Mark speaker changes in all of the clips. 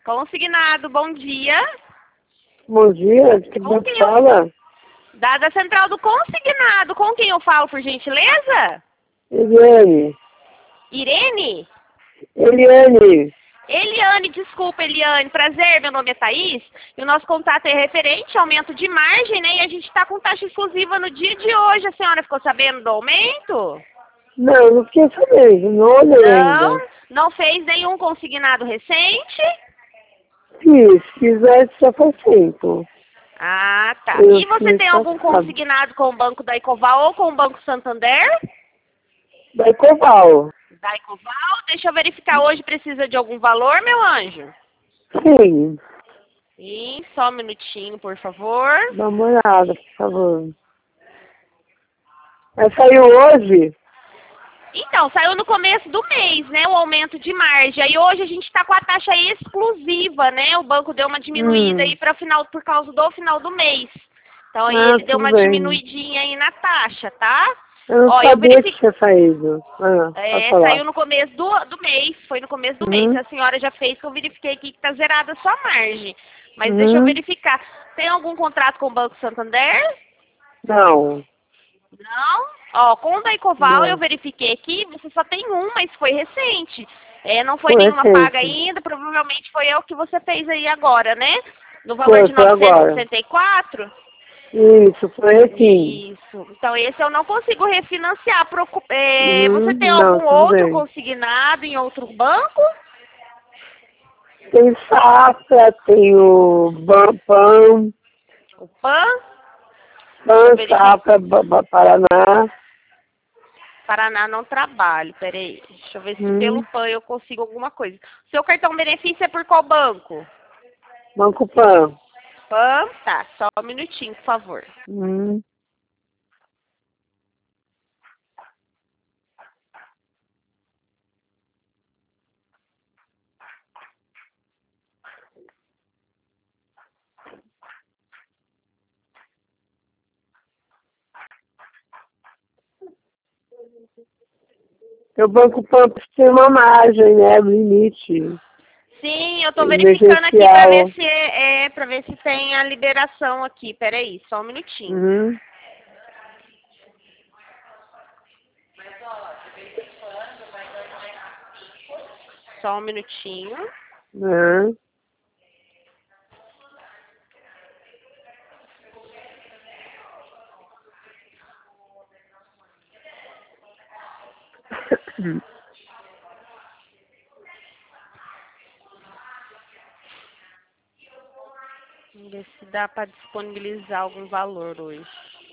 Speaker 1: Consignado, bom dia.
Speaker 2: Bom dia, que
Speaker 1: Com
Speaker 2: você
Speaker 1: quem
Speaker 2: fala?
Speaker 1: Da central do consignado. Com quem eu falo, por gentileza?
Speaker 2: Eliane.
Speaker 1: Irene?
Speaker 2: Eliane.
Speaker 1: Eliane, desculpa, Eliane. Prazer, meu nome é Thaís. E o nosso contato é referente ao aumento de margem, né? E a gente está com taxa exclusiva no dia de hoje. A senhora ficou sabendo do aumento?
Speaker 2: Não fiquei sabendo, não olhei
Speaker 1: Não?
Speaker 2: ainda.
Speaker 1: Não fez nenhum consignado recente?
Speaker 2: Fiz antes já faz tempo.
Speaker 1: Ah, tá.
Speaker 2: Eu
Speaker 1: E você
Speaker 2: fiz
Speaker 1: tem algum
Speaker 2: passado.
Speaker 1: consignado com o Banco da Ecoval ou com o Banco Santander?
Speaker 2: Da Ecoval.
Speaker 1: Da Ecoval? Deixa eu verificar hoje, precisa de algum valor, meu anjo?
Speaker 2: Sim,
Speaker 1: Sim, só um minutinho, por favor.
Speaker 2: dá uma olhada, por favor. Mas saiu hoje?
Speaker 1: Então, saiu no começo do mês, né, o aumento de margem. Aí hoje a gente está com a taxa exclusiva, né? O banco deu uma diminuída aí para final, por causa do final do mês. Então aí
Speaker 2: Ah,
Speaker 1: ele deu
Speaker 2: tudo
Speaker 1: uma
Speaker 2: bem.
Speaker 1: diminuidinha aí na taxa, tá?
Speaker 2: Eu não
Speaker 1: Ó, eu
Speaker 2: sabia que
Speaker 1: verifiquei.
Speaker 2: tinha saído. Pode falar.
Speaker 1: Saiu no começo do mês, foi no começo do mês.
Speaker 2: Uhum.
Speaker 1: A senhora já fez, que eu verifiquei aqui que tá zerada a sua margem. Mas deixa eu
Speaker 2: Uhum.
Speaker 1: verificar. Tem algum contrato com o Banco Santander?
Speaker 2: Não,
Speaker 1: Não? Ó, com o da Ecoval eu
Speaker 2: não.
Speaker 1: verifiquei aqui, você só tem um, mas foi recente. Não foi
Speaker 2: Foi
Speaker 1: nenhuma paga
Speaker 2: recente.
Speaker 1: ainda, provavelmente foi o que você fez aí agora, né? No valor de
Speaker 2: Foi
Speaker 1: novecentos e
Speaker 2: agora.
Speaker 1: sessenta e quatro.
Speaker 2: Isso, foi assim.
Speaker 1: Isso. Então esse eu não consigo refinanciar. Você tem
Speaker 2: Não,
Speaker 1: algum
Speaker 2: tudo
Speaker 1: outro
Speaker 2: bem.
Speaker 1: consignado em outro banco?
Speaker 2: Tem safra, tem o pão,
Speaker 1: O PAN? Deixa eu verificar.
Speaker 2: safra, Paraná.
Speaker 1: Paraná não trabalho, peraí. Deixa eu ver se pelo
Speaker 2: Hum,
Speaker 1: PAN eu consigo alguma coisa. Seu cartão benefício é por qual banco?
Speaker 2: Banco Pan.
Speaker 1: PAN? Tá, só um minutinho, por favor.
Speaker 2: Hum. O Banco Pan tem uma margem, né? Limite
Speaker 1: Sim, eu tô verificando aqui
Speaker 2: emergencial.
Speaker 1: para ver se tem a liberação aqui. Peraí, só um minutinho.
Speaker 2: Uhum.
Speaker 1: Só um minutinho.
Speaker 2: Uhum.
Speaker 1: Vamos ver se dá para disponibilizar algum valor hoje.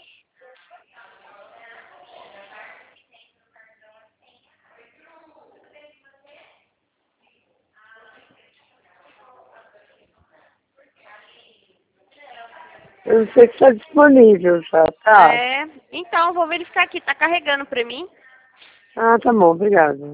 Speaker 2: Eu não sei se está disponível já, tá?
Speaker 1: Então, vou verificar aqui, tá carregando para mim.
Speaker 2: Ah, tá bom, obrigada.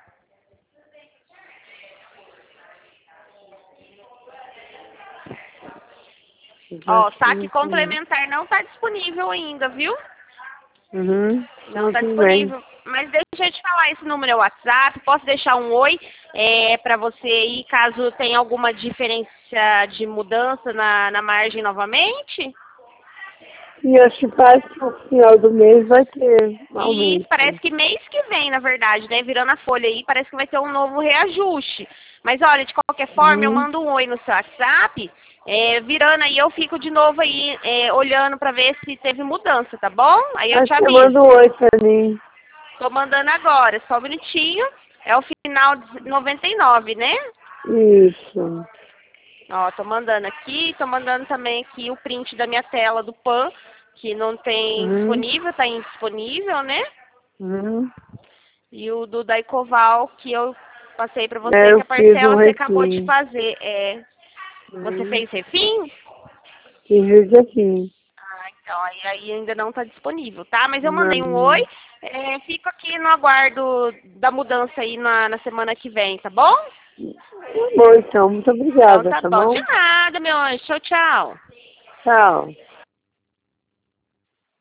Speaker 1: Ó, saque complementar não tá disponível ainda, viu?
Speaker 2: Uhum.
Speaker 1: Não tá
Speaker 2: Tudo bem.
Speaker 1: disponível. Mas deixa eu te falar, esse número é o WhatsApp. Posso deixar um oi para você aí, caso tenha alguma diferença de mudança na margem novamente?
Speaker 2: E acho que parece que no final do mês vai ter um
Speaker 1: E parece
Speaker 2: aumento.
Speaker 1: que mês que vem, na verdade, né? Virando a folha aí, parece que vai ter um novo reajuste. Mas olha, de qualquer forma, eu
Speaker 2: Uhum.
Speaker 1: mando um oi no seu WhatsApp. Virando aí, eu fico de novo aí, olhando para ver se teve mudança, tá bom? Aí eu te
Speaker 2: Acho que
Speaker 1: aviso.
Speaker 2: manda um oi pra mim.
Speaker 1: Tô mandando agora, só um minutinho. É o final de 99, né?
Speaker 2: Isso.
Speaker 1: Ó, tô mandando aqui, tô mandando também aqui o print da minha tela do PAN, que não tem
Speaker 2: Uhum.
Speaker 1: disponível, tá indisponível, né?
Speaker 2: Uhum.
Speaker 1: E o do da Ecoval, que eu passei pra você, que
Speaker 2: Eu
Speaker 1: a
Speaker 2: fiz um
Speaker 1: parcela você acabou de
Speaker 2: refim.
Speaker 1: fazer. Você
Speaker 2: Uhum.
Speaker 1: fez refim?
Speaker 2: Fiz aqui.
Speaker 1: Ah, então, aí ainda não tá disponível, tá? Mas eu mandei um oi,
Speaker 2: Não.
Speaker 1: fico aqui no aguardo da mudança aí na semana que vem, tá bom?
Speaker 2: Tá bom, então. Muito
Speaker 1: Então
Speaker 2: obrigada,
Speaker 1: tá
Speaker 2: tá
Speaker 1: bom. De
Speaker 2: bom?
Speaker 1: nada, meu anjo. Tchau, tchau.
Speaker 2: Tchau.